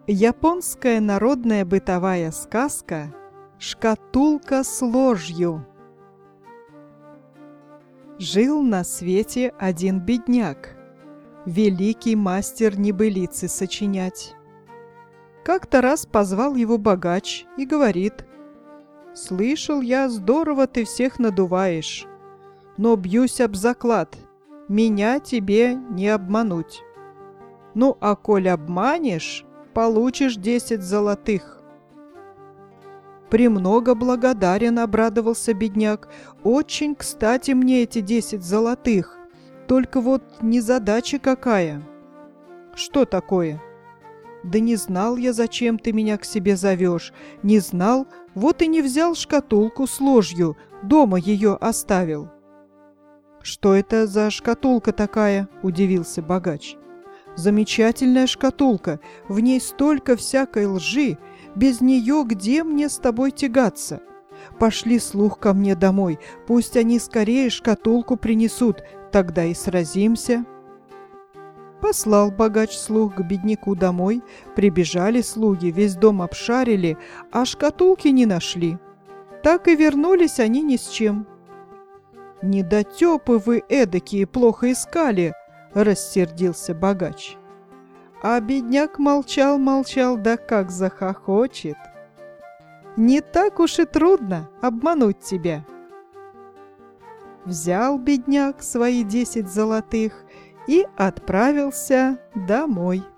Японская народная бытовая сказка «Шкатулка с ложью». Жил на свете один бедняк, великий мастер небылицы сочинять. Как-то раз позвал его богач и говорит: «Слышал я, здорово ты всех надуваешь, но бьюсь об заклад, меня тебе не обмануть. Ну, а коль обманешь, получишь 10 золотых». «Премного благодарен», — обрадовался бедняк. «Очень кстати мне эти 10 золотых. Только вот незадача какая». «Что такое?» «Да не знал я, зачем ты меня к себе зовешь. Не знал, вот и не взял шкатулку с ложью, дома ее оставил». «Что это за шкатулка такая?» — удивился богач. «Замечательная шкатулка, в ней столько всякой лжи, без нее где мне с тобой тягаться? Пошли слуг ко мне домой, пусть они скорее шкатулку принесут, тогда и сразимся». Послал богач слуг к бедняку домой, прибежали слуги, весь дом обшарили, а шкатулки не нашли. Так и вернулись они ни с чем. «Недотепы вы эдакие, плохо искали!» — рассердился богач. А бедняк молчал, да как захохочет. «Не так уж и трудно обмануть тебя». Взял бедняк свои 10 золотых и отправился домой.